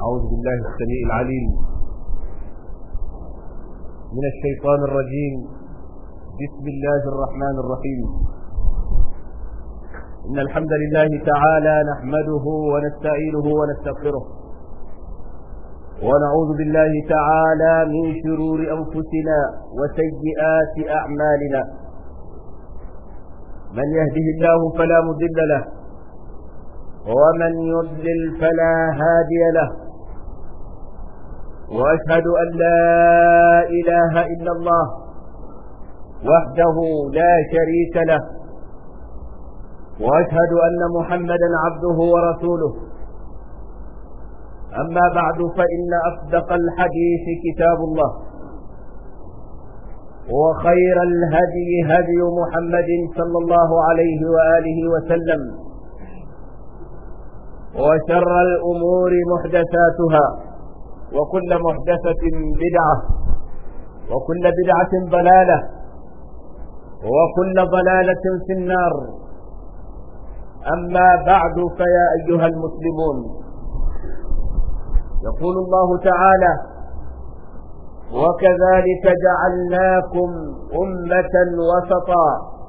أعوذ بالله السميع العليم من الشيطان الرجيم. بسم الله الرحمن الرحيم. إن الحمد لله تعالى نحمده ونستعينه ونستغفره، ونعوذ بالله تعالى من شرور أنفسنا وسيئات أعمالنا. من يهده الله فلا مضل له، ومن يضلل فلا هادي له، وأشهد أن لا إله إلا الله وحده لا شريك له، وأشهد أن محمدا عبده ورسوله. أما بعد، فإن أصدق الحديث كتاب الله، وخير الهدي هدي محمد صلى الله عليه وآله وسلم، وشر الأمور محدثاتها، وكل محدثة بدعة، وكل بدعة ضلالة، وكل ضلالة في النار. أما بعد، فيا أيها المسلمون، يقول الله تعالى: وكذلك جعلناكم أمة وسطا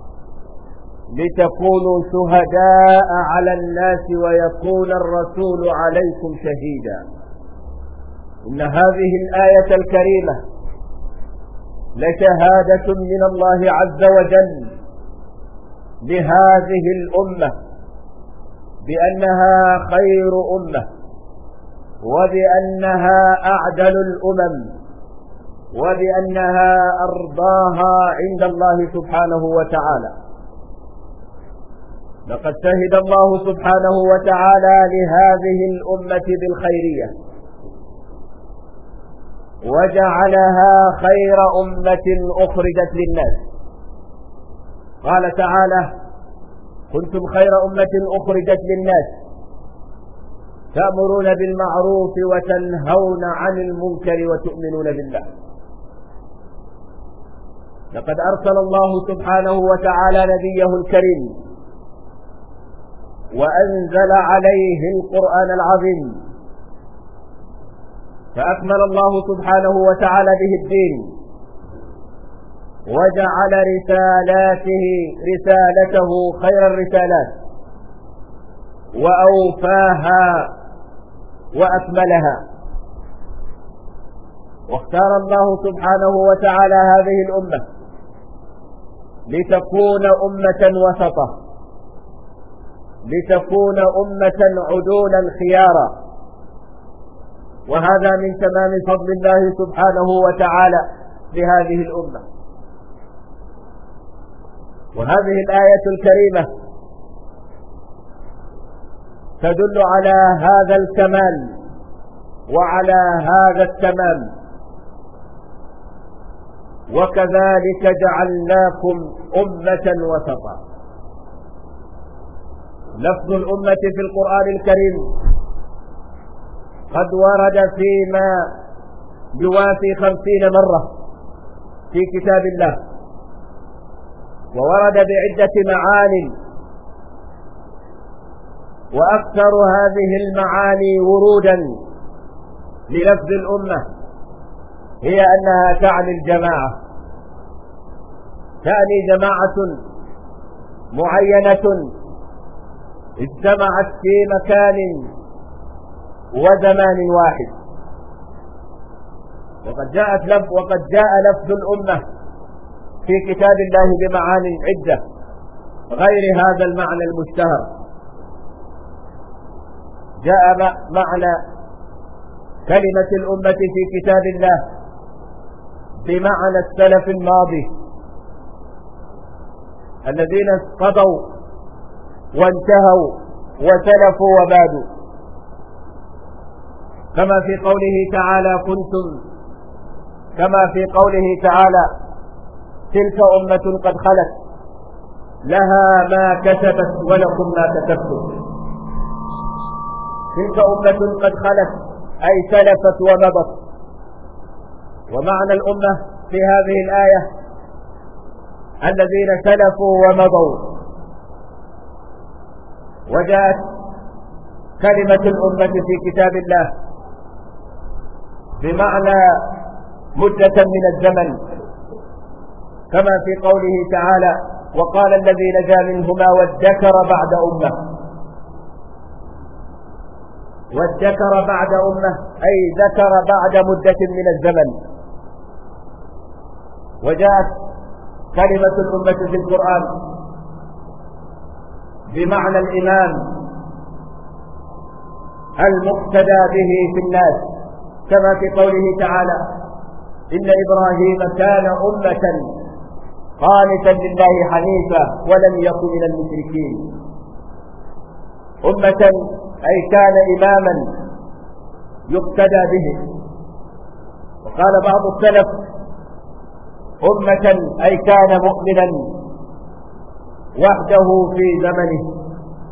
لتكونوا شهداء على الناس ويكون الرسول عليكم شهيدا. إن هذه الآية الكريمة لشهادة من الله عز وجل لهذه الأمة بأنها خير أمة، وبأنها أعدل الأمم، وبأنها أرضاها عند الله سبحانه وتعالى. لقد شهد الله سبحانه وتعالى لهذه الأمة بالخيرية، وجعلها خير أمة أخرجت للناس. قال تعالى: كنتم خير أمة أخرجت للناس تأمرون بالمعروف وتنهون عن المنكر وتؤمنون بالله. لقد أرسل الله سبحانه وتعالى نبيه الكريم، وأنزل عليه القرآن العظيم، فأكمل الله سبحانه وتعالى به الدين، وجعل رسالته خير الرسالات، وأوفاها وأكملها. واختار الله سبحانه وتعالى هذه الأمة لتكون أمة وسطة، لتكون أمة عدولا خيارا. وهذا من تمام فضل الله سبحانه وتعالى لهذه الأمة. وهذه الآية الكريمة تدل على هذا الكمال وعلى هذا التمام. وكذلك جعلناكم أمة وسطا. لفظ الأمة في القرآن الكريم قد ورد فيما يوافي 50 مرة في كتاب الله، وورد بعدة معان، وأكثر هذه المعاني ورودا للفظ الأمة هي أنها تعني الجماعة، تعني جماعة معينة اجتمعت في مكان وزمان واحد. وقد جاء لفظ الأمة في كتاب الله بمعان عدة غير هذا المعنى المشتهر. جاء معنى كلمة الأمة في كتاب الله بمعنى السلف الماضي الذين قضوا وانتهوا وسلفوا وبادوا، كما في قوله تعالى: تلك أمة قد خلت لها ما كسبت ولكم ما كسبتم. تلك أمة قد خلت أي سلفت ومضت. ومعنى الأمة في هذه الآية الذين سلفوا ومضوا. وجاءت كلمة الأمة في كتاب الله بمعنى مدة من الزمن، كما في قوله تعالى: وقال الذي نجا منهما وادكر بعد أمة. وادكر بعد أمة أي ذكر بعد مدة من الزمن. وجاءت كلمة الأمة في القرآن بمعنى الإمام المقتدى به في الناس، كما في قوله تعالى: إن إبراهيم كان أمة قانتا لله حنيفا ولم يكن من المشركين. أمة أي كان إماما يقتدى به. وقال بعض السلف: أمة أي كان مؤمنا وحده في زمنه.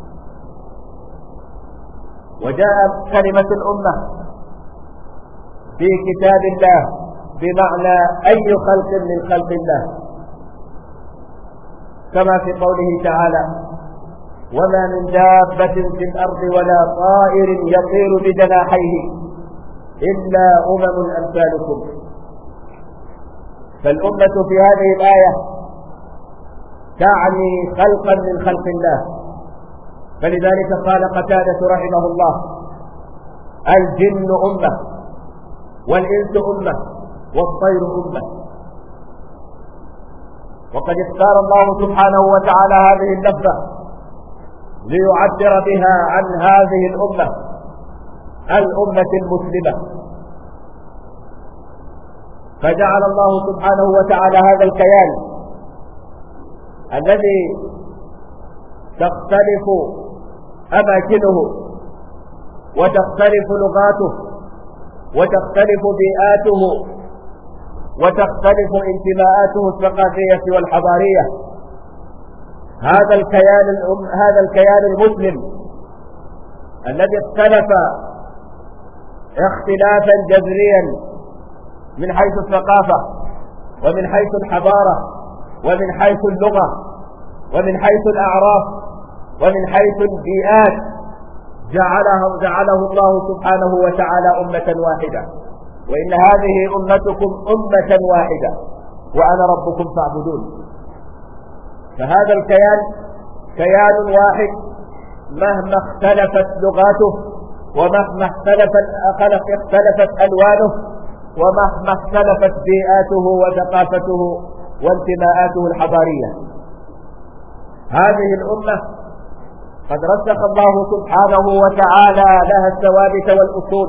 وجاء كلمة الأمة في كتاب الله بمعنى أي خلق من خلق الله، كما في قوله تعالى: وما من دابة في الأرض ولا طائر يطير بجناحيه إلا أمم أمثالكم. فالأمة في هذه الآية تعني خلقا من خلق الله. فلذلك قال قتادة رحمه الله: الجن أمة والإنس أمة والطير أمة. وقد اختار الله سبحانه وتعالى هذه اللفظة ليعبر بها عن هذه الأمة، الأمة المسلمة. فجعل الله سبحانه وتعالى هذا الكيان الذي تختلف أماكنه وتختلف لغاته وتختلف بيئاته وتختلف انتماءاته الثقافية والحضارية. هذا الكيان المسلم الذي اختلف اختلافا جذريا من حيث الثقافة ومن حيث الحضارة ومن حيث اللغة ومن حيث الأعراف ومن حيث البيئات، جعله الله سبحانه وتعالى أمة واحدة. وإن هذه أمتكم أمة واحدة وأنا ربكم فاعبدون. فهذا الكيان كيان واحد مهما اختلفت لغاته ومهما اختلفت ألوانه ومهما اختلفت بيئاته وثقافته وانتماءاته الحضارية. هذه الأمة قد رسخ الله سبحانه وتعالى لها الثوابت والأصول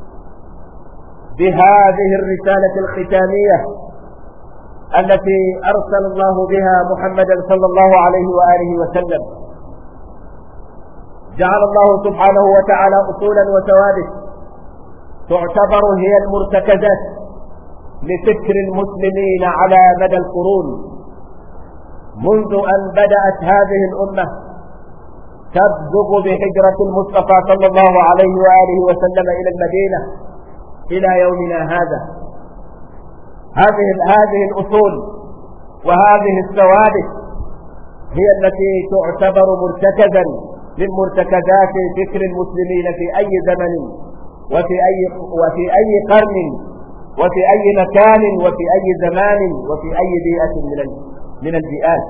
بهذه الرسالة الختامية التي أرسل الله بها محمدا صلى الله عليه وآله وسلم. جعل الله سبحانه وتعالى أصولا وثوابت تعتبر هي المرتكزات لفكر المسلمين على مدى القرون، منذ أن بدأت هذه الأمة تبزغ بهجرة المصطفى صلى الله عليه وآله وسلم إلى المدينة إلى يومنا هذا. هذه الأصول وهذه الثوابت هي التي تعتبر مرتكزا من مرتكزات فكر المسلمين في أي زمن وفي أي قرن وفي أي مكان وفي أي زمان وفي أي بيئة من البيئات.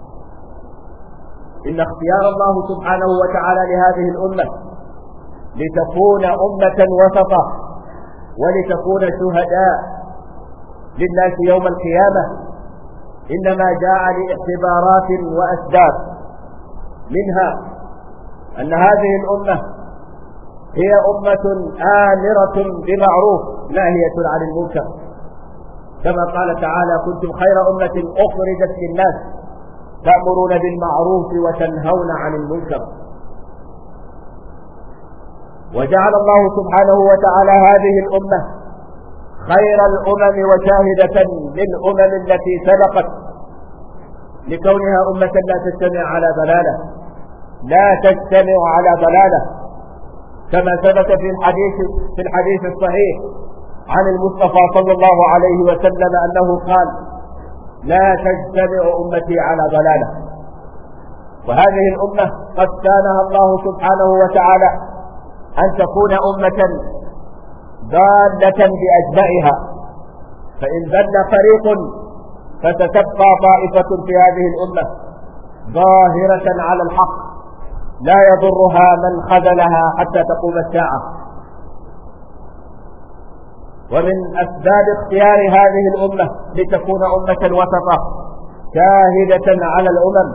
إن اختيار الله سبحانه وتعالى لهذه الأمة لتكون أمة وسطة ولتكون شهداء للناس يوم القيامة إنما جاء لاعتبارات وأسباب، منها أن هذه الأمة هي أمة آمرة بمعروف ناهية عن المنكر، كما قال تعالى: كنتم خير أمة أخرجت للناس تأمرون بالمعروف وتنهون عن المنكر. وجعل الله سبحانه وتعالى هذه الأمة خير الأمم وشاهدة للأمم التي سبقت لكونها أمة لا تجتمع على ضلالة، كما ثبت في الحديث الصحيح عن المصطفى صلى الله عليه وسلم أنه قال: لا تجتمع أمتي على ضلالة. وهذه الأمة قد كانها الله سبحانه وتعالى أن تكون أمة ضالة بأجزائها، فإن ضل فريق فستبقى طائفة في هذه الأمة ظاهرة على الحق لا يضرها من خذلها حتى تقوم الساعة. ومن أسباب اختيار هذه الأمة لتكون أمة وسطة شاهدة على الأمم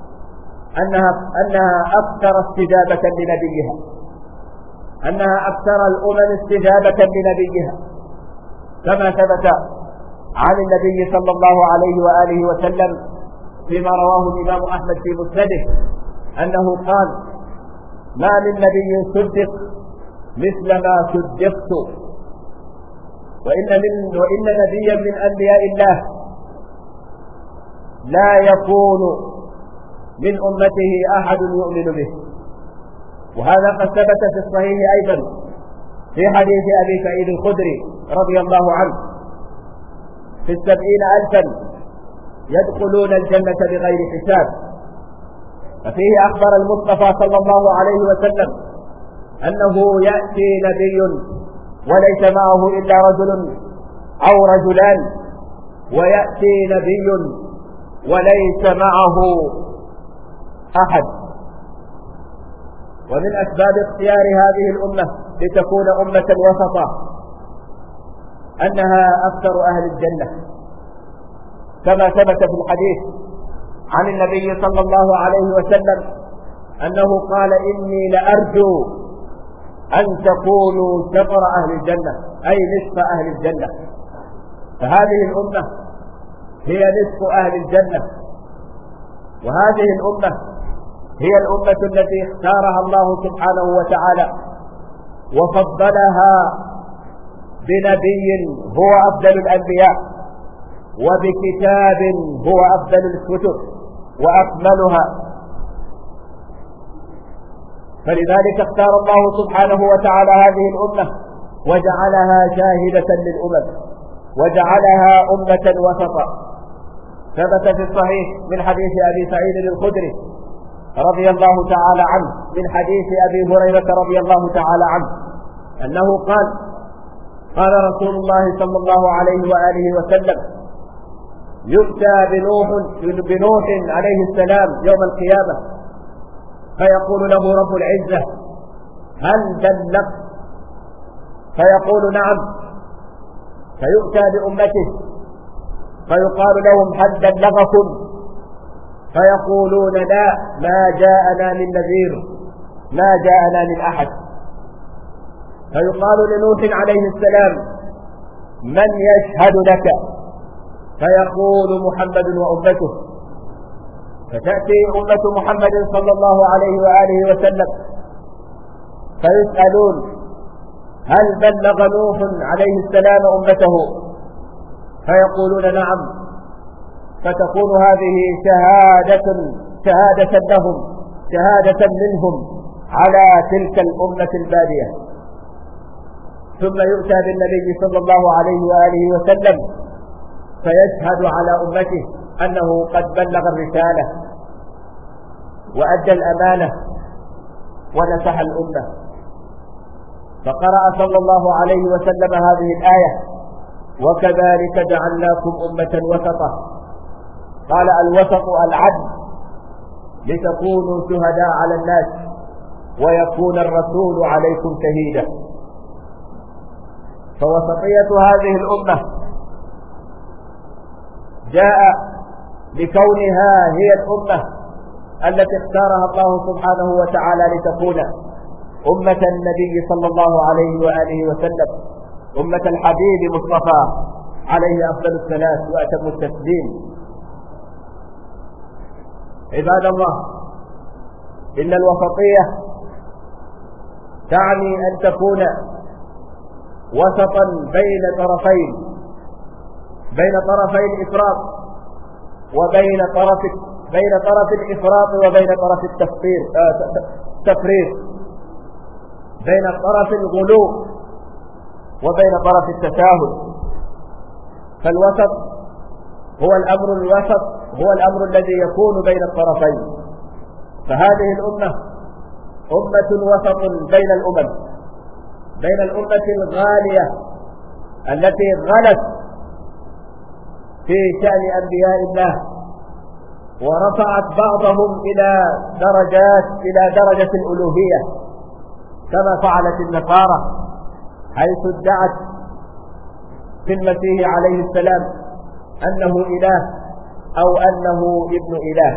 أنها أكثر استجابة لنبيها، أنها أكثر الأمم استجابة لنبيها، كما ثبت عن النبي صلى الله عليه وآله وسلم فيما رواه الإمام أحمد في مسنده أنه قال: ما من نبي صدق مثل ما صدقت، وإن نبيا من أنبياء الله لا يكون من أمته أحد يؤمن به. وهذا قد ثبت في الصحيح أيضا في حديث أبي سعيد الخدري رضي الله عنه في 70,000 يدخلون الجنة بغير حساب. ففيه أخبر المصطفى صلى الله عليه وسلم أنه يأتي نبي وليس معه إلا رجل أو رجلان، ويأتي نبي وليس معه أحد. ومن أسباب اختيار هذه الأمة لتكون أمة وسطة أنها أكثر أهل الجنة، كما ثبت في الحديث عن النبي صلى الله عليه وسلم أنه قال: إني لأرجو أن تكونوا شطر أهل الجنة، أي نصف أهل الجنة. فهذه الأمة هي نصف أهل الجنة، وهذه الأمة هي الأمة التي اختارها الله سبحانه وتعالى وفضلها بنبي هو أفضل الأنبياء، وبكتاب هو أفضل الكتب وأكملها. فلذلك اختار الله سبحانه وتعالى هذه الأمة وجعلها شاهدة للأمم، وجعلها أمة وسطا. ثبت في الصحيح من حديث أبي سعيد الخدري رضي الله تعالى عنه من حديث أبي هريرة رضي الله تعالى عنه أنه قال: قال رسول الله صلى الله عليه وآله وسلم: يؤتى بنوح عليه السلام يوم القيامة فيقول له رب العزة: هل بلغت؟ فيقول: نعم. فيؤتى بأمته فيقال لهم: هل بلغكم؟ فيقولون: لا، ما جاءنا من نذير، ما جاءنا من أحد. فيقال لنوح عليه السلام: من يشهد لك؟ فيقول: محمد وأمته. فتأتي أمة محمد صلى الله عليه وآله وسلم فيسألون: هل بلغ نوح عليه السلام أمته؟ فيقولون: نعم. فتكون هذه شهادة لهم، شهادة منهم على تلك الأمة البادية. ثم يؤتى بالنبي صلى الله عليه وآله وسلم فيشهد على أمته أنه قد بلغ الرسالة وأدى الأمانة ونصح الأمة. فقرأ صلى الله عليه وسلم هذه الآية: وكذلك جعلناكم أمة وسطا. قال: الوسط العدل، لتكونوا شهداء على الناس ويكون الرسول عليكم شهيدا. فوسطية هذه الأمة جاء لكونها هي الأمة التي اختارها الله سبحانه وتعالى لتكون أمة النبي صلى الله عليه وآله وسلم، أمة الحبيب مصطفى عليه أفضل الصلاة وأتم التسليم. عباد الله، إن الوسطية تعني أن تكون وسطا بين طرفي الإفراط وبين طرف الإفراط وبين طرف التفريط، بين طرف الغلو وبين طرف التساهل. فالوسط هو الأمر الذي يكون بين الطرفين. فهذه الأمة أمة وسط بين الأمم، بين الأمة الغالية التي غلت في شأن أنبياء الله ورفعت بعضهم إلى درجة الألوهية كما فعلت النصارى، حيث ادعت في المسيح عليه السلام أنه إله أو أنه ابن إله.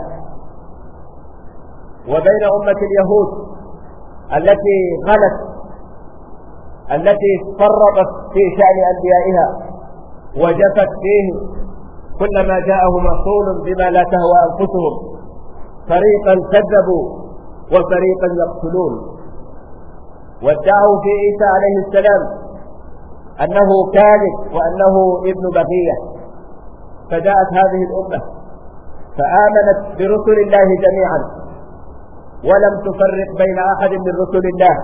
وبين أمة اليهود التي غلت، التي فرطت في شأن أنبيائها وجفت فيه كلما جاءهم رسول بما لا تهوى أنفسهم، فريقا كذبوا وفريقا يقتلون، وادعوا في عيسى عليه السلام أنه كاذب وأنه ابن بغية. فجاءت هذه الأمة فآمنت برسل الله جميعا ولم تفرق بين أحد من رسل الله،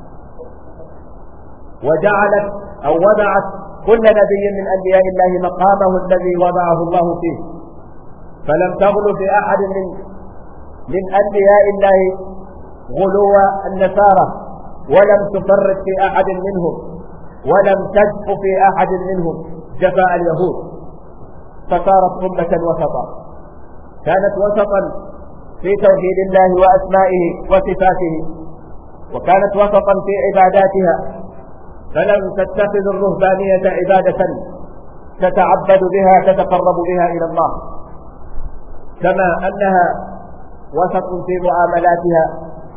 وجعلت أو وضعت كل نبي من أنبياء الله مقامه الذي وضعه الله فيه، فلم تغلو في أحد من أنبياء الله غلو النصارى، ولم تفرق في أحد منهم، ولم تجف في أحد منهم جفاء اليهود، فصارت أمة وسطا، كانت وسطا في توحيد الله وأسمائه وصفاته، وكانت وسطا في عباداتها، فلم تتخذ الرهبانية عبادة تتعبد بها تتقرب بها إلى الله، كما أنها وسط في معاملاتها،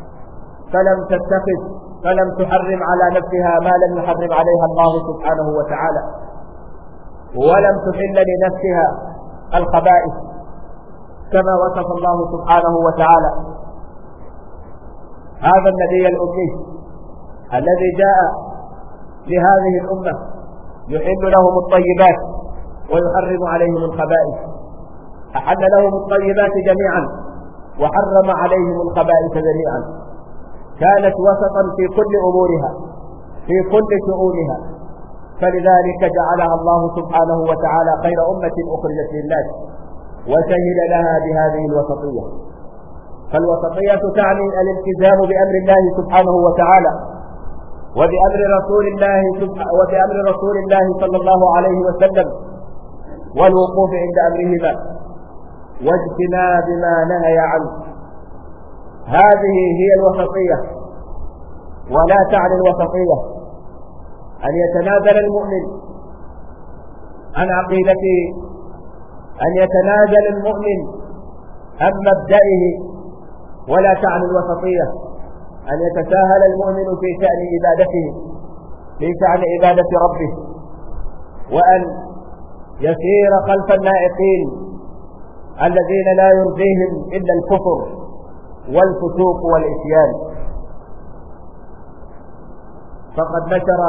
فلم تحرم على نفسها ما لم يحرم عليها الله سبحانه وتعالى، ولم تحل لنفسها الخبائث كما وصف الله سبحانه وتعالى هذا النبي الأمي الذي جاء لهذه الأمة يحل لهم الطيبات ويحرم عليهم الخبائث، أحل لهم الطيبات جميعا وحرم عليهم الخبائث جميعا، كانت وسطا في كل أمورها في كل شؤونها، فلذلك جعلها الله سبحانه وتعالى خير أمة أخرجت للناس، وشهد لها بهذه الوسطية. فالوسطية تعني الالتزام بأمر الله سبحانه وتعالى وبأمر رسول الله صلى الله عليه وسلم، والوقوف عند أمرهما واجتناب ما نهي عنه. هذه هي الوسطية. ولا تعني الوسطية أن يتنازل المؤمن عن عقيدته، أن يتنازل المؤمن عن مبدئه، ولا تعني الوسطية أن يتساهل المؤمن في شأن عبادته، في شأن عبادة ربه، وأن يسير خلف النائقين الذين لا يرضيهم إلا الكفر والفسوق والعصيان. فقد نشر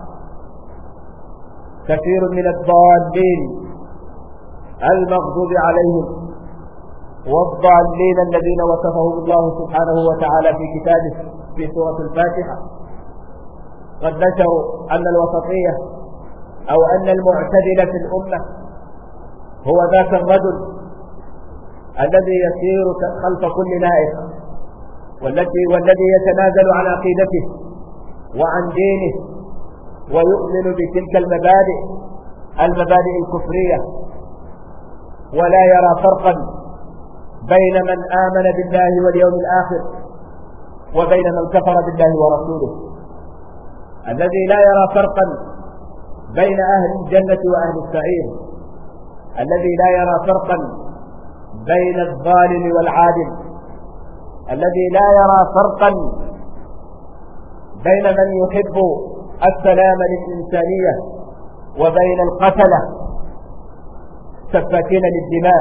كثير من الضالين المغضوب عليهم والضالين الذين وصفهم الله سبحانه وتعالى في كتابه في سورة الفاتحة، قد نشروا أن الوسطية أو أن المعتدل في الأمة هو ذاك الرجل الذي يسير خلف كل نائق، والذي يتنازل عن عقيدته وعن دينه ويؤمن بتلك المبادئ الكفرية، ولا يرى فرقا بين من آمن بالله واليوم الآخر وبين من كفر بالله ورسوله، الذي لا يرى فرقا بين أهل الجنة وأهل السعير، الذي لا يرى فرقا بين الظالم والعادل، الذي لا يرى فرقا بين من يحب السلام للإنسانية وبين القتلة سفاكين للدماء.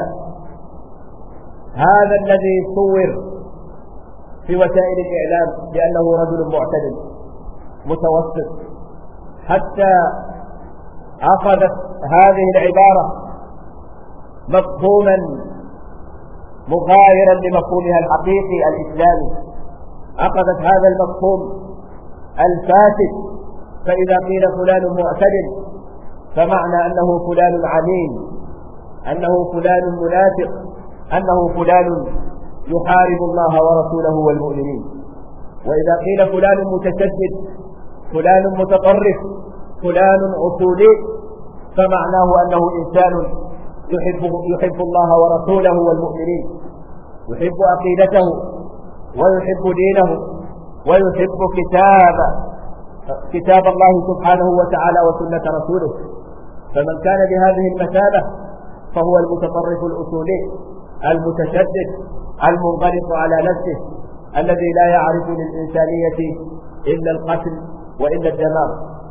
هذا الذي صور في وسائل الإعلام بأنه رجل معتدل متوسط، حتى أخذت هذه العبارة مفهوما مغايرا لمفهومها الحقيقي الإسلامي، أخذت هذا المفهوم الفاسد، فإذا قيل فلان معتدل فمعنى أنه فلان عميل، أنه فلان منافق، أنه فلان يحارب الله ورسوله والمؤمنين. وإذا قيل فلان متشدد فلان متطرف فلان أصولي، فمعناه أنه إنسان يحب الله ورسوله والمؤمنين، يحب عقيدته ويحب دينه ويحب كتاب الله سبحانه وتعالى وسنة رسوله. فمن كان بهذه المثابة فهو المتطرف الأصولي المتشدد المنغلق على نفسه، الذي لا يعرف للإنسانية إلا القتل وإلا الدمار.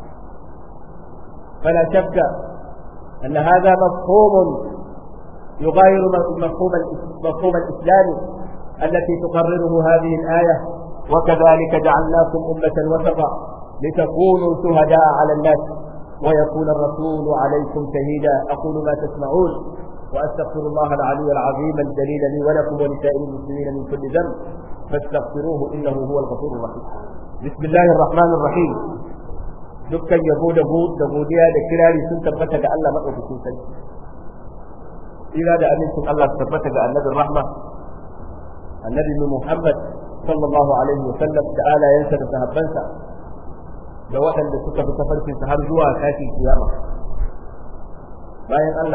فلا شك أن هذا مفهوم يغاير مفهوم الإسلام التي تقرره هذه الآية: وكذلك جعلناكم أمة وسطا لتكونوا شهداء على الناس ويكون الرسول عليكم شهيدا. أقول ما تسمعون وأستغفر الله العلي العظيم الجليل لي ولكم ولسائر المسلمين من كل ذنب فاستغفروه إنه هو الغفور الرحيم. بسم الله الرحمن الرحيم. dukkan yabo da godiya da kirari sun tabbata ga Allah madaukakin sarki. Ila da amincin Allah su tabbata ga annabin rahma annabi Muhammad sallallahu alaihi wa sallam da alayansa da sahabbansa da waɗanda suka fi tafarkin har zuwa tashin kiyama. Bayan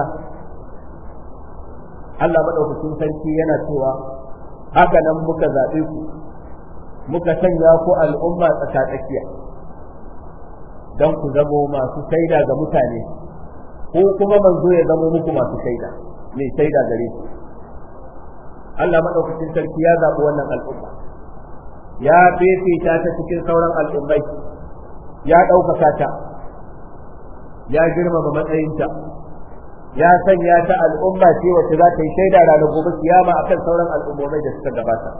Allah madaukakin sarki yana cewa haka nan muka zaɓe ku muka sanya ku al'umma tsakatsakiya don ku zamo masu shaida ga mutane, ko kuma manzo ya zamo muku masu shaida, mai shaida gare ku. Allah madaukakin sarki ya zaɓi wannan al'umma, ya fifita ta cikin sauran al'ummai, ya ɗaukaka ta, ya girmama matsayinta, ya sanya ta al'umma ce wacce za ta yi shaida ranar gobe kiyama akan sauran al'ummai da suka gabata.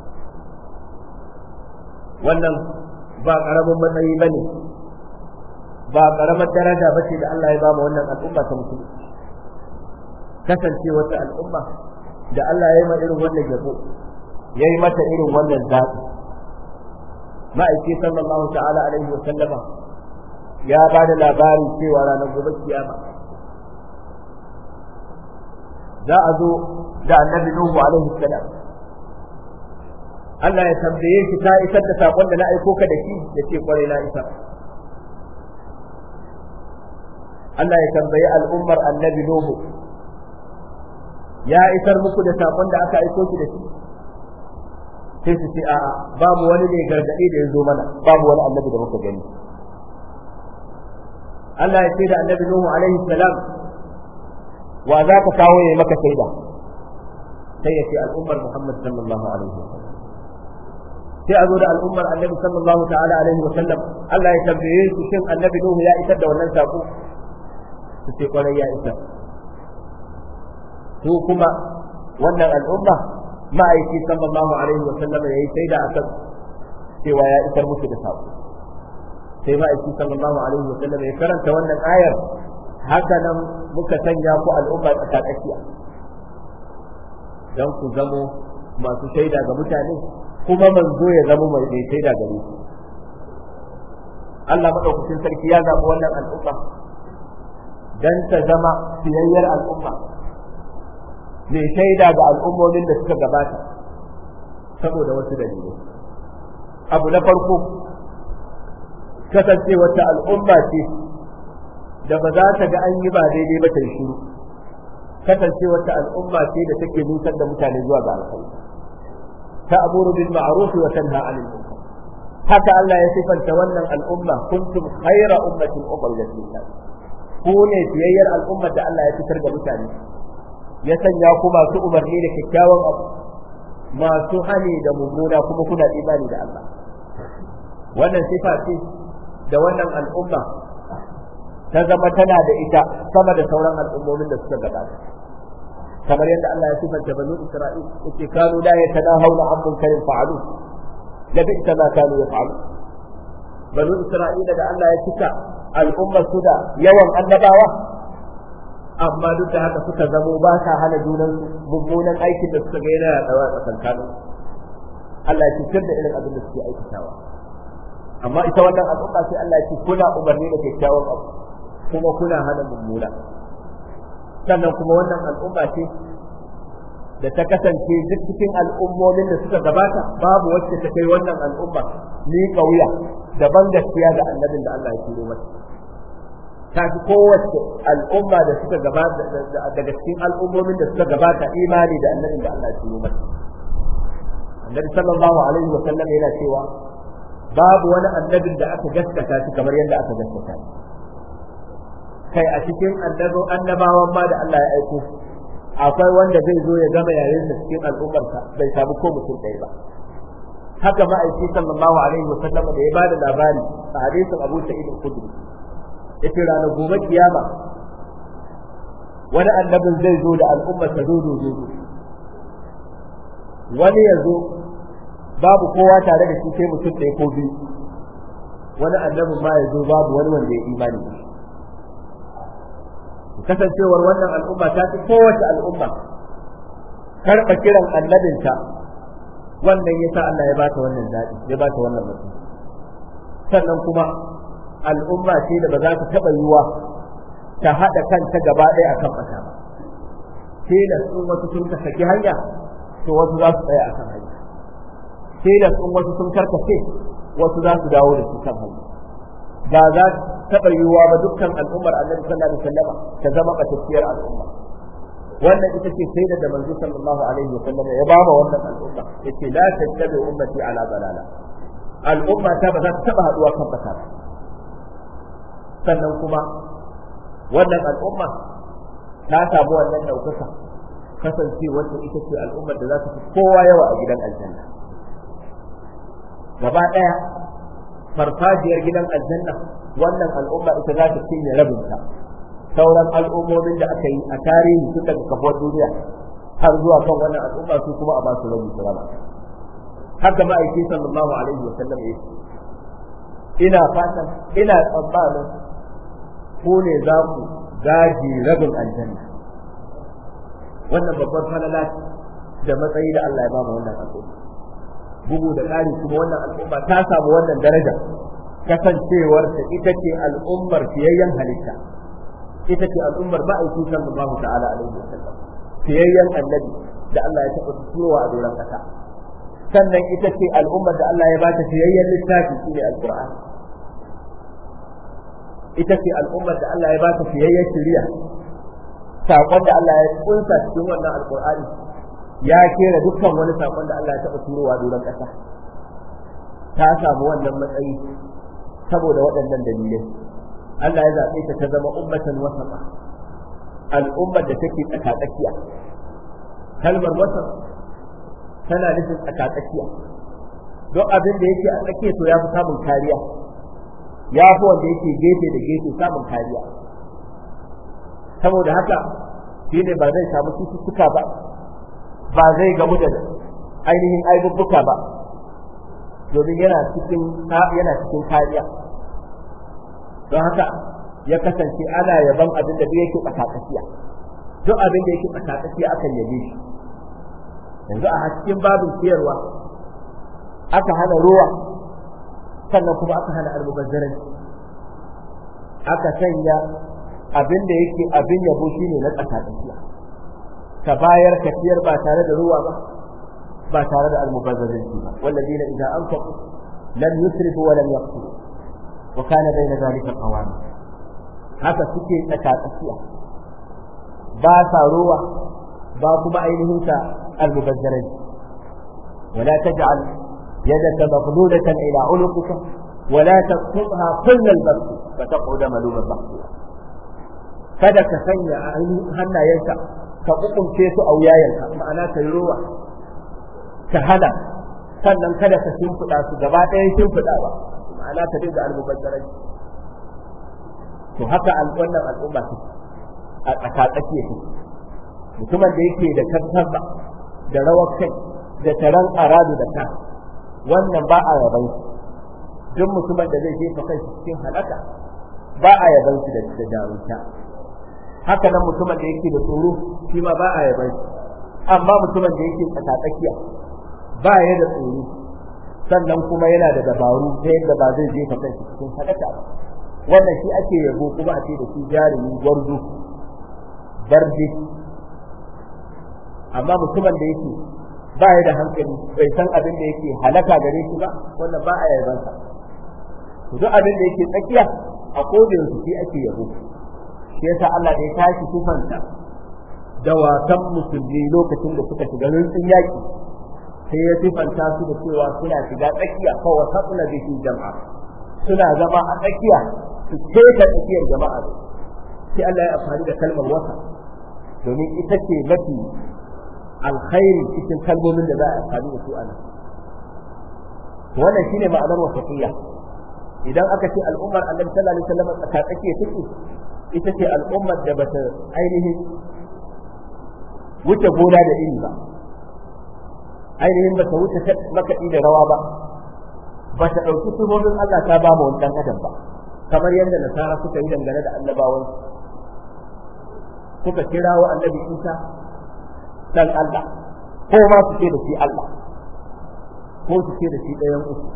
Wannan ba ƙaramin matsayi bane, ba karamar daraja ba ce da Allah ya bama wannan al'umma ta musulunci. Kasance wata al'umma da Allah ya yi ma irin wannan yabo, ya yi mata irin wannan zaɓi. Ma'aiki sallallahu ta'ala alaihi wa sallama ya ba da labari cewa ranar gobe kiyama za a zo da annabi Nuhu alaihi salam. Allah ya tambaye shi, ka isar da saƙon da na aiko ka da shi? Ya ce kwarai na isar. Allah ya tambayi al'ummar annabi Nuhu, ya isar muku da saƙon da aka aiko shi da shi? Sai su ce a'a, babu wani mai gargaɗi da ya zo mana, babu wani annabi da muka gani. Allah ya ce da annabi Nuhu alaihi salam, wa za ka kawo ya maka shaida? Sai ya ce al'ummar Muhammad sallallahu alaihi wa sallam. Sai a zo da al'ummar annabi sallallahu ta'ala alaihi wa sallam, Allah ya tambaye su, shin annabi Nuhu ya isar da wannan saƙo? Su ce kwarai ya isa. Su kuma wannan al'umma ma'aiki sallallahu alaihi wa sallam ya yi shaida a kan cewa ya isar musu da sako. Sai ma'aiki sallallahu alaihi wa sallam ya karanta wannan ayar, haka nan muka sanya ku al'umma tsakatsakiya don ku zamo masu shaida ga mutane, kuma manzo ya zamo mai shaida gare ku. Allah madaukakin sarki ya zaɓi wannan al'umma dan ta zama fiyayyar al'umma, mai shaida ga al'ummomin da suka gabata saboda wasu dalilai. Abu na farko, kasance wata al'umma ce da ba za ta ga an yi ba daidai ba ta yi shiru, kasance wata al'umma ce da take nusar da mutane zuwa ga alkhairi, ta'muru bil ma'ruf wa tanha 'anil munkar. Haka Allah ya sifanta wannan al'umma, kuntum khayra ummatin ukhrijat lin-nas. Ku ne fiyayyar al'ummar da Allah ya fitar da mutane, ya sanya ku masu umarni da kyakkyawan abu, masu hani da mummuna, kuma kuna imani da Allah. Wannan sifa ce da wannan al'umma ta zama tana da ita sama da sauran al'ummomin da suka gabata. Kamar yadda Allah ya sifanta banu Isra'il, yake kanu la yatanahawna 'an munkarin fa'alu la bi'sa ma kanu yaf'alu. Banu Isra'ila da Allah ya cika al'ummar su da yawan annabawa, amma duk da haka suka zamo ba sa hana junansu mummunan aikin da suka ga yana yaɗawa tsakankanin. Allah ya cikar da irin abin da suke aikatawa. Amma ita wannan al'umma sai Allah ya ce kuna umarni da kyakkyawan abu, kuma kuna hana mummuna. Sannan kuma wannan al'umma ce da ta kasance duk cikin al'ummomin da suka gabata babu wacce ta kai wannan al'umma ni kauya da ban gaskiya ga annabin da Allah ya turo mata ta fi kowace al'umma da suka gabata daga cikin al'ummomin da suka gabata imani da annabin da Allah ya turo mata. Annabi sallallahu alaihi wa sallam yana cewa babu wani annabin da aka gaskata shi kamar yadda aka gaskata shi. Kai a cikin annabawan ma da Allah ya aiko akwai wanda zai zo ya gama yayin da cikin al'ummarsa bai samu ko mutum ɗaya ba. Haka ma'aiki sallallahu alaihi wa sallam da ya bada labari a hadisin Abu Sa'id al-Khudri yace ranar gobe kiyama wani annabin zai zo da al'ummarsa zo wani ya zo babu kowa tare da shi sai mutum ɗaya ko biyu, wani annabin ma ya zo babu wani wanda ya imani da shi. Kasancewar wannan al'umma ta fi kowace al'umma karɓa kiran annabinta, wannan yasa Allah ya bata wannan daɗi, ya bata wannan mutum. Sannan kuma al'umma ce da ba za ta taɓa yiwa ta haɗa kanta gaba ɗaya akan ɓata ba. Sai da su wasu sun ka saki hanya, to wasu za su tsaya akan hanya. Sai da sun wasu sun karkace, wasu za su dawo da su kan hanya. Ba za taɓa yiwuwa ba dukkan al'ummar Annabi sallallahu alaihi wasallam ta zama ɓatacciyar al'umma. Wannan ita ce sai da manzo sallallahu alaihi wasallam ya ba wannan al'umma yace la tattabi ummati ala dalala. Al'umma ta ba za ta taɓa haɗuwa kan ɓata ba. Sannan kuma wannan al'umma ta samu wannan ɗaukaka kasancewar ita ce al'ummar da za ta fi kowa yawa a gidan aljanna. Gaba ɗaya farfajiyar gidan aljanna wannan al'umma ita za ta cinye rabinta. Sauran al'ummomin da aka yi a tarihi tun daga kafuwar duniya har zuwa kan wannan al'umma su kuma a ba su rabi su raba. Haka ma'aiki sallallahu alaihi wa sallam ya ce ina fatan ina tsammanin ko ne za ku gaji rabin aljanna. Wannan babbar falala da matsayi da Allah ya ba mu wannan al'umma. Bugu da ƙari kuma wannan al'umma ta samu wannan daraja kasancewar ta ita ce al'ummar fiyayyen halitta, ita ce al'ummar ma'aiki sallallahu ta'ala alaihi wa sallam, fiyayyen annabi da Allah ya taɓa turowa a doron ƙasa. Sannan ita ce al'ummar da Allah ya bata fiyayyen littafi shine alqur'ani. Ita ce al'ummar da Allah ya bata fiyayyen shari'a, saƙon da Allah ya kunsa cikin wannan alqur'ani ya kera dukkan wani saƙon da Allah ya taɓa turowa doron ƙasa. Ta samu wannan matsayi saboda waɗannan dalilai. Allah ya zaɓe ta ta zama ummatan wasaqa, al'ummar da take tsakatsakiya. Kalmar wasaq tana nufin tsakatsakiya. Don abin da yake a tsakiya to ya fi samun kariya, ya fi wanda yake gefe da gefe samun kariya. Saboda haka shi ne ba zai samu cututtuka ba, ba zai gamu da ainihin aibubbuka ba, domin yana cikin kariya. Don haka ya kasance ana yaban abin da yake tsakatsakiya. Duk abin da yake tsakatsakiya akan yabe shi. Yanzu a cikin babin ciyarwa aka hana ruwa, sannan kuma aka hana almubazzaranci. Aka sanya abin da yake abin yabo shine na tsakatsakiya. Ka bayar ka ciyar ba tare da ruwa ba tare da almubazzaranci ba. Wallazina idza anfaqu lam yusrifu wa lam yaqtiru wa kana bayna dhalika qawama. Haka suke tsakatsakiya, ba sa ruwa ba kuma ainihin ta almubazzaranci. ولا تجعل يدك مغلولة إلى عنقك ولا تبسطها كل البسط فتقعد ملوما محسورا. kada ka sanya hannayenka ka kukunce su a wuyayenka, ma'ana ka yi ruwa ka hana, sannan kada ka shimfiɗa su gaba ɗaya shimfiɗa ba, ma'ana ka dinga almubazzaranci. To haka wannan al'umma ce a tsakatsakiya ce. Mutumin da yake da kasarsa da rawar kai da taron aradu da ta, wannan ba a yaban shi. Duk mutumin da zai jefa kai cikin halaka ba a yaban shi da jarumta. Haka nan mutumin da yake da tsoro shi ma ba a yaban shi. Amma mutumin da yake tsakatsakiya ba ya da tsoro, sannan kuma yana da dabaru ta yadda ba zai jefa kai cikin halaka ba. Wannan shi ake yabo, kuma a ce da shi jarumi, gwarzo, barde. Amma mutumin da yake ba ya da hankali, bai san abin da yake halaka gare shi ba, wannan ba a yabansa. duk abin da yake tsakiya a kodin su shi ake yabo shi yasa Allah da ya tashi sifanta dawakan musulmi lokacin da suka shiga rintsin yaki sai ya sifanta su da cewa suna shiga tsakiya fa wasatna bihi jama'a suna zama a tsakiya su keta tsakiyar jama'a sai Allah ya amfani da kalmar wasa domin ita ce mafi alkhairi cikin kalmomin da za a amfani da su a nan wannan shine ma'anar wasatiyya idan aka ce al'ummar Annabi sallallahu alaihi wasallam tsakatsakiya take ita ce al'ummar da bata ainihin wuce gona da iri ba ainihin bata wuce makaɗi da rawa ba bata ɗauki sifofin Allah ta ba mu wani ɗan adam ba kamar yadda nasara suka yi dangane da annabawan suka kirawo annabi Isa dan Allah ko ma su ce da shi Allah ko su ce da shi ɗayan uku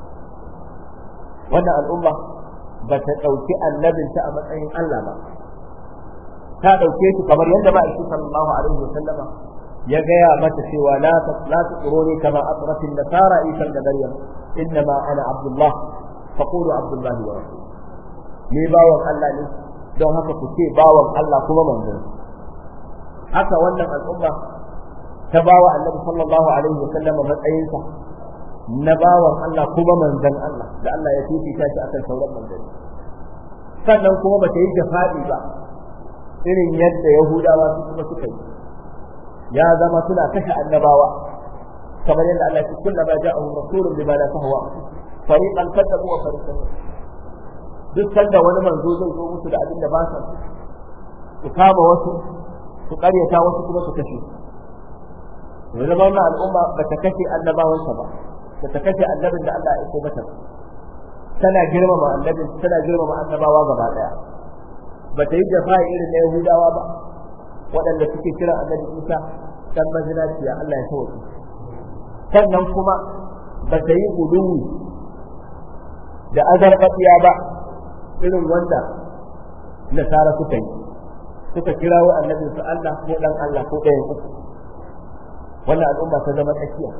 wannan al'umma ba ta ɗauki annabinta a matsayin Allah ba ta ɗauke shi kamar yadda ma'aikin sallallahu alaihi wa sallama ya gaya mata cewa la tuquruni kama atratin nasara isa da maryam innama ana abdullah faqulu abdullah wa rasul ni bawan Allah ne don haka ku ce bawan Allah kuma manzon haka wannan al'umma ta bawa annabi sallallahu alaihi wa sallama matsayinsa na bawan Allah kuma manzon Allah da Allah ya fifita shi akan sauran manzanni sannan kuma bata yi jafa'i ba irin yadda Yahudawa su kuma suka yi ya zama suna kashe annabawa kamar yadda Allah ya kulla ba ja'ahum rasulun bima la tahwa fariqan kadzabu wa fariqan duk sanda wani manzo zai zo musu da abin da ba sa su kama wasu su karyata wasu kuma su kashe ne zama wannan al'umma ba ta kashe annabawansa ba ba ta kashe annabin da Allah ya aiko mata tana girmama annabin tana girmama annabawa gaba daya ba ta yi jafa'i irin na Yahudawa ba waɗanda suke kira annabi Isa dan mazinaciya Allah ya tawaye sannan kuma ba ta yi guduwi da azarbaɗiya ba irin wanda nasara suka yi suka kirawo annabi su Allah ko dan Allah ko ɗayan uku wannan al'umma ta zama tsakiya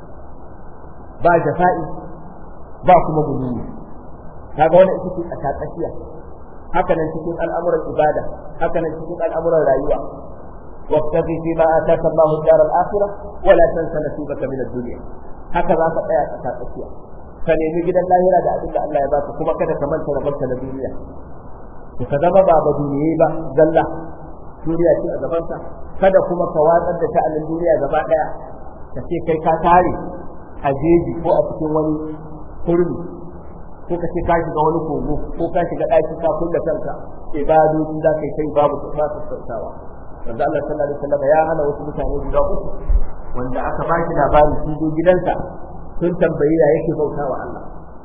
ba jafa'i ba kuma guduwi kaga wannan ita ce a tsakiya haka nan cikin al'amuran ibada haka nan cikin al'amuran rayuwa wabtaghi fi ma ataka Allahu ad-dar al-akhirah wa la tansa nasibaka min ad-dunya haka za ka tsaya a tsakiya ka nemi gidan lahira da abin da Allah ya baka kuma kada ka manta rabarka na duniya ka zama ba duniya ba zalla duniya ce a gaban ka kada kuma ka watsar da ta'alin duniya gaba daya ka ce kai ka tare a jeji ko a cikin wani kurmi ko ka ce ka shiga wani kogo ko ka shiga ɗaki ka kulle kanka ibadoji za ka yi kai babu ba su sautawa wanda Allah sallallahu alaihi wasallam ya hana wasu mutane guda uku wanda aka ba shi labari sun zo gidansa sun tambayi ya yake bautawa Allah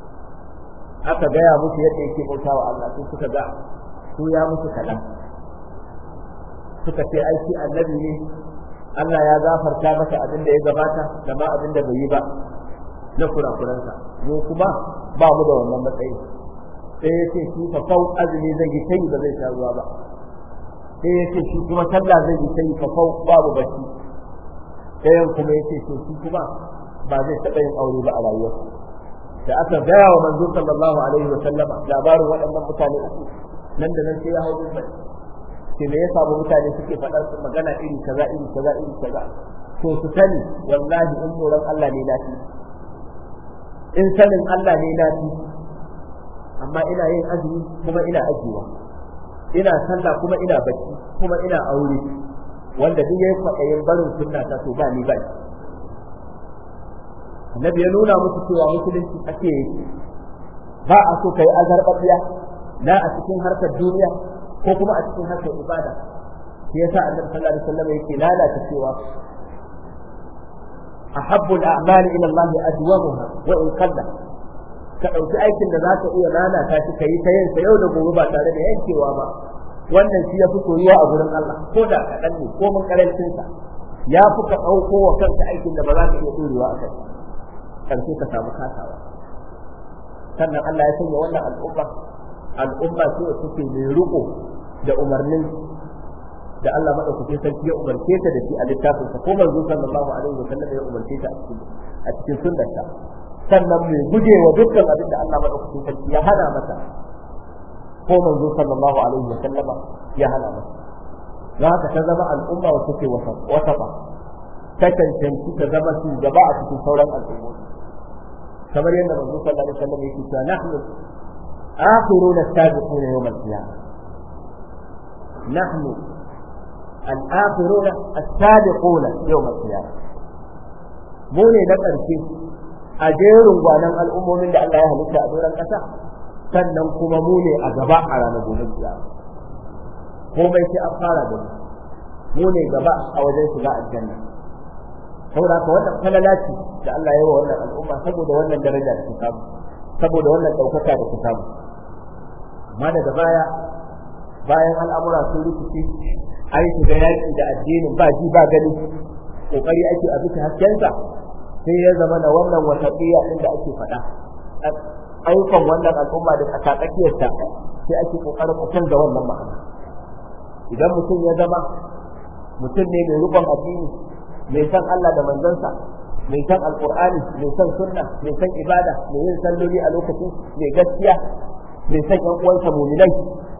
aka gaya musu yadda yake bautawa Allah sun suka ga su ya musu kaɗan suka ce aiki annabi ne Allah ya gafarta masa abin da ya gabata da ma abin da bai yi ba na kurakuransa mu kuma ba mu da wannan matsayi sai ya ce shi fa kau azumi zai yi sai ba zai sha ruwa ba sai ya ce shi kuma sallah zai yi sai fa kau babu bacci sai kuma ya ce shi kuma ba zai taɓa yin aure ba a rayuwarsa da aka gaya wa manzo sallallahu alaihi wa sallama labarin waɗannan mutane uku nan da nan sai ya hau bai sai me ya samu mutane suke faɗar magana iri kaza iri kaza iri kaza to su sani wallahi in tsoron Allah ne lafi in sanin Allah ne lafi amma ina yin azumi kuma ina ajiyewa ina sallah kuma ina bacci kuma ina aure wanda duk yayin kwaɗayin barin sunna ta to ba ni ba annabi ya nuna musu cewa musulunci ake yi ba a so kai azarbabiya na a cikin harkar duniya ko kuma a cikin harkar ibada shi yasa annabi sallallahu alaihi wasallam yake lalata cewa ahabbu al-a'mali ila Allah adwamuha wa in qalla ka dauki aikin da zaka iya lalata shi kai ta yin sa yau da gobe ba tare da yankewa ba wannan shi yafi koyuwa a gurin Allah ko da kadan ne ko mun karancin sa ya fi ka dauko wa kanka aikin da ba za ka iya dorewa a kai karshe ka samu kasawa sannan Allah ya sanya wannan al'umma ce da take mai riko da umarnin da Allah madaukakin sarki ya umarce ta da shi a littafin sa ko manzo sallallahu alaihi wa sallam ya umarce ta a cikin sunnarsa sannan mai guje wa dukkan abin da Allah madaukakin sarki ya hana masa ko manzo sallallahu alaihi wa sallama ya hana masa. Za ka ta zama al'umma wacce ke wata ba ta cancanci ta zama shugaba a cikin sauran al'ummomi kamar yadda manzo sallallahu alaihi wa sallam yake cewa nahnu akhiruna as-sabiquna yawm al-qiyamah nahnu al-akhiruna as-sabiquna yawm al-qiyamah mu ne na ƙarshe a jerin gwanan al'ummomin da Allah ya halitta a doron ƙasa sannan kuma mu ne a gaba a ranar gobe kiyama komai sai an fara da mu ne gaba a wajen shiga aljanna saboda haka wannan falala ce da Allah ya yi wa wannan al'umma saboda wannan daraja da ta samu saboda wannan ɗaukaka da ta samu amma daga bayan al'amura sun rikici an shiga yaƙi da addinin ba ji ba gani kokari ake a bisa haskensa sai ya zama na wannan wataƙiya ɗin da ake faɗa ayyukan wannan al'umma da tsakatsakiyarta sai ake kokarin a canza wannan ma'ana idan mutum ya zama mutum ne mai rubon addini mai san Allah da manzansa mai san alqur'ani mai san sunna mai san ibada mai yin salloli a lokacin mai gaskiya mai san ƴan uwansa mu'minai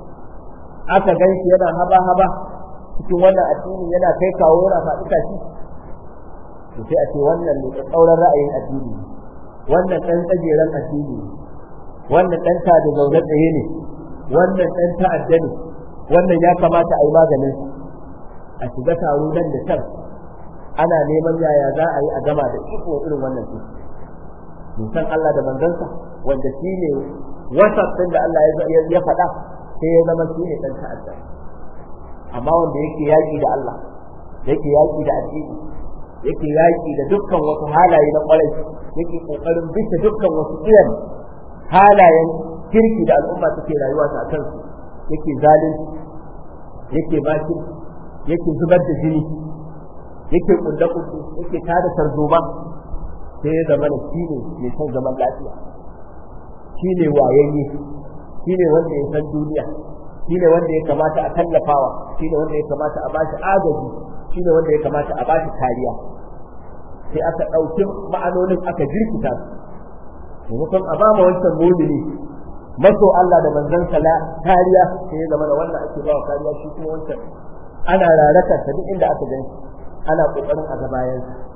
aka ganshi yana haba cikin wannan addini yana kai kawo yana faɗi tashi to sai a ce wannan ne tsauran ra'ayin addini wannan ɗan tsageren addini wannan ɗan ta da zaune tsaye ne wannan ɗan ta'adda ne wannan ya kamata a yi maganin a shiga taro nan da can ana neman yaya za a yi a gama da iko irin wannan su san Allah da manzansa wanda shi ne wasafin da Allah ya faɗa sai ya zama shi ne ɗan ta'adda amma wanda yake yaƙi da Allah yake yaƙi da addini yake yaƙi da dukkan wasu halaye na ƙwarai yake ƙoƙarin bisa dukkan wasu irin halayen kirki da al'umma take rayuwa ta kansu yake zalunci yake bakin yake zubar da jini yake kulle yake tada tarzoma sai ya zama shi ne mai son zaman lafiya shi ne wayayye shi ne wanda ya san duniya shi ne wanda ya kamata a tallafawa shi ne wanda ya kamata a bashi agaji shi ne wanda ya kamata a bashi kariya sai aka ɗauki ma'anonin aka jirkita su maimakon a ba ma wancan mumini maso Allah da manzansa la kariya sai ya zama da wannan ake ba kariya shi kuma wancan ana raraka ta duk inda aka gani ana kokarin a gabayan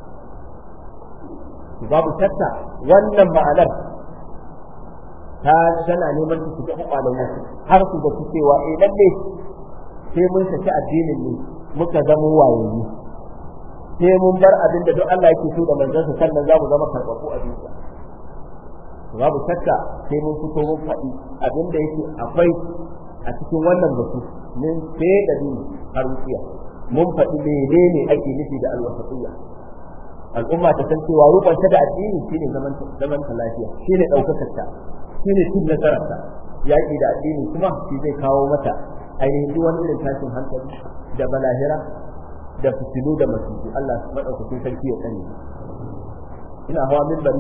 babu shakka wannan ma'anar tana neman su shiga kwakwalen wasu har su ga cewa lalle sai mun saki addinin ne muka zama wayoyi sai mun bar abin da duk Allah yake so da manzansa sannan za mu zama karɓaɓɓu a duniya babu shakka sai mun fito mun faɗi abin da yake akwai a cikin wannan batu mun sai da dini har wuciya mun faɗi menene ake nufi da alwasatiyya al'umma ta san cewa rubanta da addini shine zaman ta lafiya shine daukakar ta shine cin nasarar ta yaki da addini kuma shi zai kawo mata ainihin duk wani irin tashin hankali da balahira da fitilu da masifu Allah madaukakin sarki ya tsare ina hawa minbari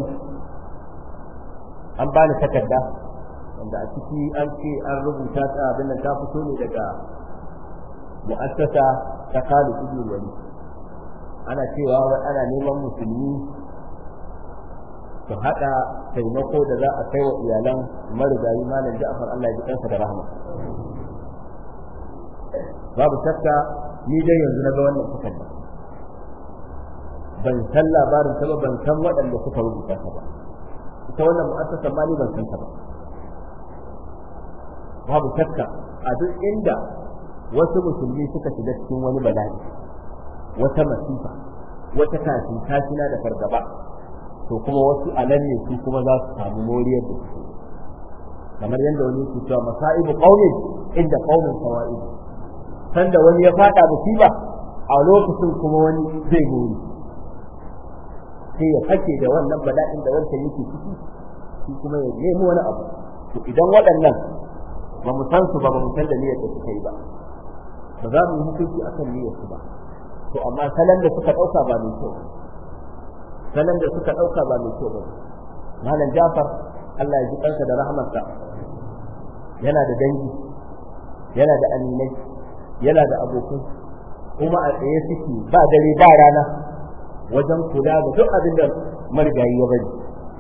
an bani takarda wanda a ciki an ce an rubuta ta abin nan ta fito ne daga mu'assasa ta Khalid ibn Walid ana cewa ana neman musulmi su haɗa taimako da za a kai wa iyalan marigayi malam Ja'far Allah ya ji kansa da rahama babu shakka ni dai yanzu na ga wannan takarda ban san labarin ta ba ban san waɗanda suka rubuta ta ba ita wannan mu'assasa ma ni ban san ta ba babu shakka a duk inda wasu musulmi suka shiga cikin wani bala'i wata masifa wata kashina da fargaba to kuma wasu anan ne su kuma za su samu moriyar da su kamar yadda wani ke cewa masaibu qaumin inda qaumin sawa'id sanda wani ya fada musiba a lokacin kuma wani zai gori sai ya fake da wannan bala'in da wancan yake ciki shi kuma ya nemi wani abu to idan waɗannan ba mu san su ba mu san da niyyar da suka yi ba ba za mu yi hukunci akan niyyar su ba to amma salon da suka dauka ba mai kyau salon da suka dauka ba mai kyau ba malam Jafar Allah ya ji kansa da rahmarsa yana da dangi yana da aminai yana da abokai kuma a tsaye suke ba dare ba rana wajen kula da duk abin da marigayi ya bari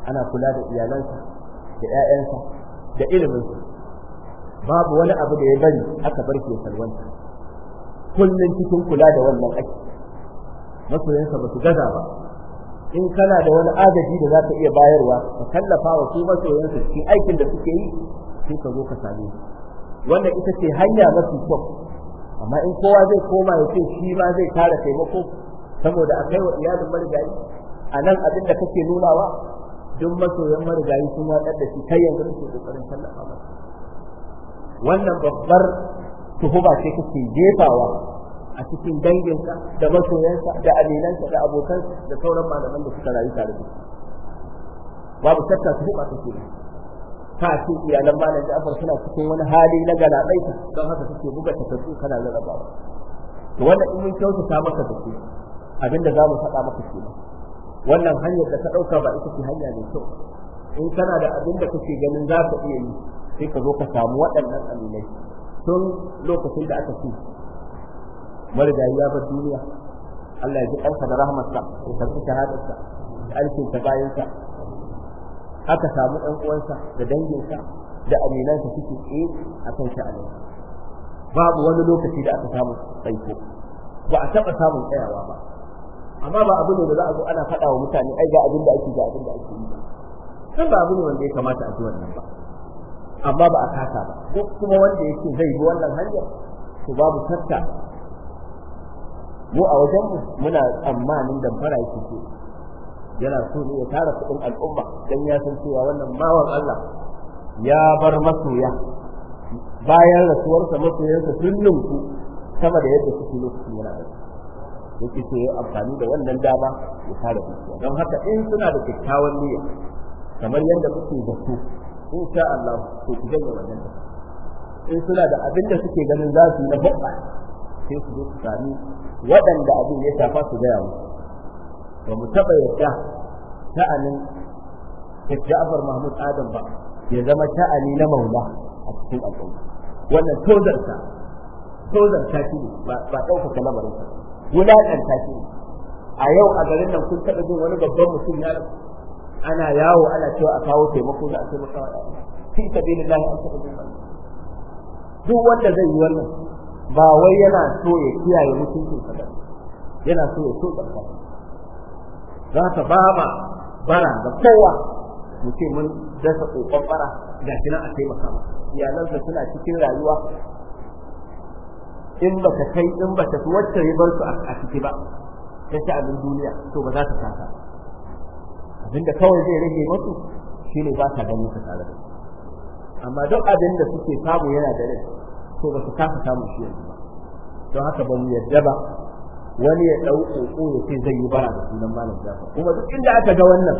ana kula da iyalansa da ƴaƴansa da iliminsa, babu wani abu da ya bari aka bar shi ya salwanta, kullum cikin kula da wannan ake. Masoyansa ba su gaza ba, in kana da wani agaji da za ka iya bayarwa ka tallafa wa su masoyansa cikin aikin da suke yi, sai ka zo ka same su. Wannan ita ce hanya mafi kyau. Amma in kowa zai koma ya ce shi ma zai tara taimako saboda a kai wa iyalin marigayi, a nan abin da kake nunawa duk masoyan marigayi sun watsar da shi, kai yanzu kake kokarin tallafa masa. Wannan babbar tuhuma ce kake jefawa a cikin danginsa da masoyansa da aminansa da abokansa da sauran malaman da suka rayu tare da su. Babu shakka tuhuma kake da ka ce iyalan malam Ja'far suna cikin wani hali na galabaita, don haka suke buga takardu kana rarrabawa. To wannan in mun kyautata maka da su abinda za mu faɗa maka kenan. Wannan hanyar da ka ɗauka ba ita ce hanya mai kyau. In kana da abin da kake ganin za ka iya yi, sai ka zo ka samu waɗannan aminai tun lokacin da aka ce marigayi ya bar duniya, Allah ya ji ƙarfa da rahmarsa ya karɓi shahadarsa da alkinta bayansa. Aka samu ɗan uwansa da danginsa da aminansa suke tsaye a kan sha'anin. Babu wani lokaci da aka samu tsaiko, ba a taɓa samun tsayawa ba. Amma ba abu ne da za a zo ana faɗa wa mutane ai ga abin da ake ga abin da ake yi ba. Kan ba abu ne wanda ya kamata a ji wannan ba. Amma ba a kasa ba. Ko kuma wanda yake zai bi wannan hanyar, to babu shakka mu a wajenmu muna tsammanin damfara yake so. Yana so ne ya tara kuɗin al'umma dan ya san cewa wannan bawan Allah ya bar masoya, bayan rasuwarsa masoyansa sun ninku sama da yadda suke lokacin yana da yake so ya amfani da wannan dama ya tara dukiya. Don haka in suna da kyakkyawan niyya kamar yadda kuke da su, insha Allah to ku janye wannan da in suna da abin da suke ganin za su yi na babba, sai su zo su sami waɗanda abin ya shafa su gaya musu. Ba mu taɓa yadda sha'anin Ja'far Mahmud Adam ba ya zama sha'ani na maula a cikin al'umma. Wannan tozarta shi ne, ba ɗaukaka lamarinsa, wulaƙanta shi ne. A yau a garin nan kun taɓa jin wani babban mutum ya ana yawo ana cewa a kawo taimako za a taimaka wa ɗaya fi sabilillah, an taɓa jin wannan. Duk wanda zai yi wannan ba wai yana so ya kiyaye mutuncinsa ba, yana so ya so tsarka. Za ka ba ma bara da kowa mu ce mun dasa kokon bara ga shi nan a taimaka masa. Iyalansa suna cikin rayuwa, in ba ta kai in ba ta wacce ya bar su a ciki ba ta sha'anin duniya, to ba za ta kasa. Abinda kawai zai rage musu shine ba ta ganin ta tare da su. Amma duk abin da suke samu yana da rai, to ba su kasa samun shi yanzu ba. Don haka ba mu yarda ba wani ya ɗau ƙoƙo ya ce zai yi bara da sunan malam Ja'far. Kuma duk inda aka ga wannan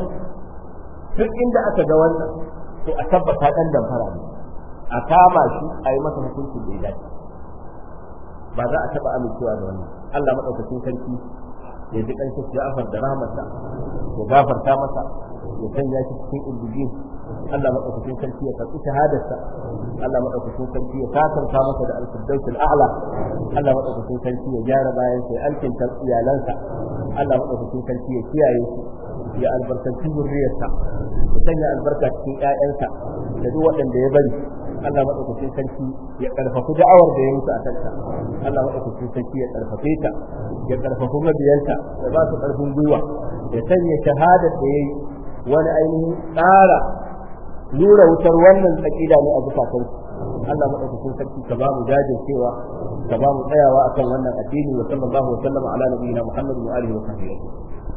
to a tabbata ɗan damfara ne, a kama shi a yi masa hukuncin da ya dace. Ba za a taɓa amincewa da wannan. Allah maɗaukacin sarki ya ji ƙanshin Ja'far da rahmarsa, ya gafarta masa, ya sanya shi cikin ilbijin. Allah maɗaukacin sarki ya karɓi shahadarsa, Allah maɗaukacin sarki ya sakanta masa da al-firdausul a'la, Allah maɗaukacin sarki ya gyara bayan sai alkinta iyalansa, Allah maɗaukacin sarki ya kiyaye su, ya albarkaci zurriyarsa, ya sanya albarka cikin ƴaƴansa da duk waɗanda ya bari. Allah maɗaukacin sarki ya ƙarfafi da'awar da ya mutu a kanta, Allah maɗaukacin sarki ya ƙarfafe ta, ya ƙarfafi mabiyanta, ya ba su ƙarfin gwiwa, ya sanya shahadar da ya yi wani ainihin tsara lura wutar wannan aqida ne a zukatan. Allah madaukakin sarki ka ba mu jajircewa, ka ba mu tsayawa akan wannan addini. Wa sallallahu wa sallama ala nabiyina Muhammad wa alihi wa sahbihi.